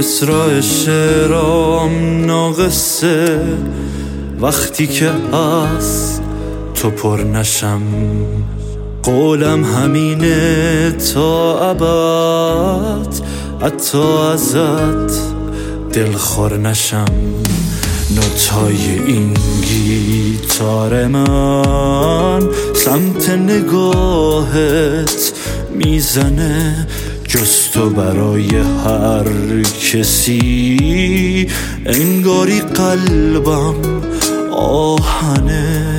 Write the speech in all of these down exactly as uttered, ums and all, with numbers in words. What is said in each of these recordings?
مصرع شعرام ناقصه وقتی که از تو پر نشم. قولم همینه تا ابد حتی ازت دلخور نشم. نوتای این گیتار من سمت نگاهت میزنه، جز تو برای هر کسی انگاری قلبم آهنه.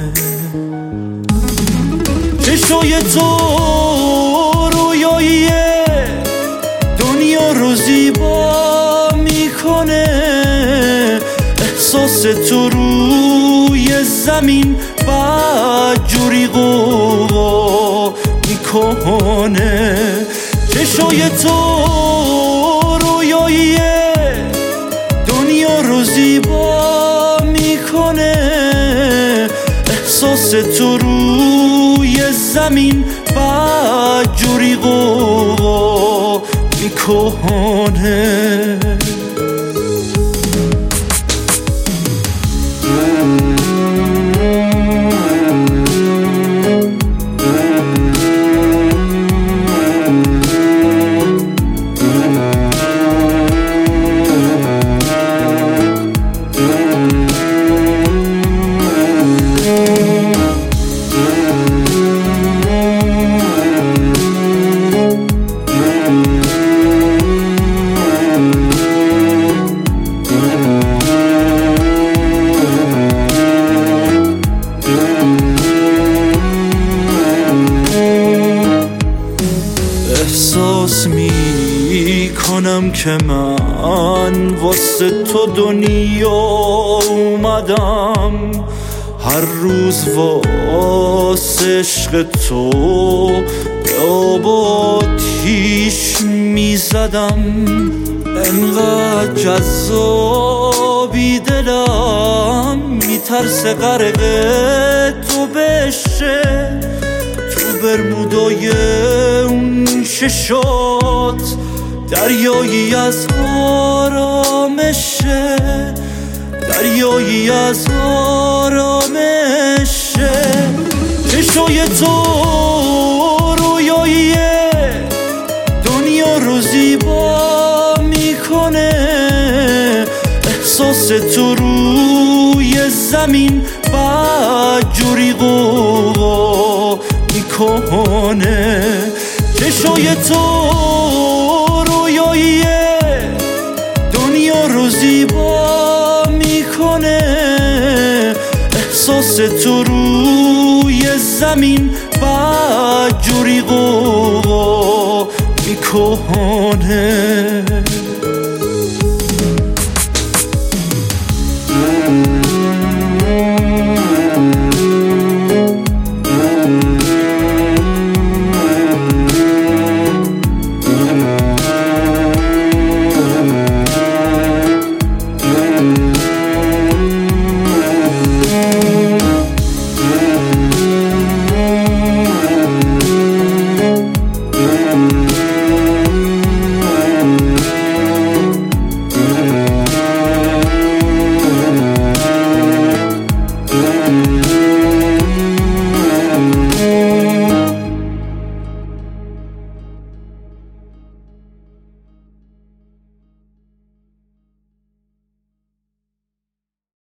چشای تو رویایی دنیا رو زیبا میکنه، احساس تو روی زمین بدجوری قوقا میکنه. چشای تو رویایی دنیا رو زیبا میکنه، احساس تو روی زمین بدجوری قوقا میکنه. احساس می کنم که من واسه تو دنیا اومدم، هر روز واسه عشق تو به آب آتیش می زدم. انقدر جذابی دلم میترسه غرق تو بشه، تو برمودای اون ششات دریایی از آرامشه، دریایی از آرامشه. چشای تو رویایی دنیا رو زیبا میکنه، احساس تو روی زمین بدجوری قوقا میکنه. چشای تو رویایی دنیا رو زیبا میکنه، احساس تو روی زمین بدجوری قوقا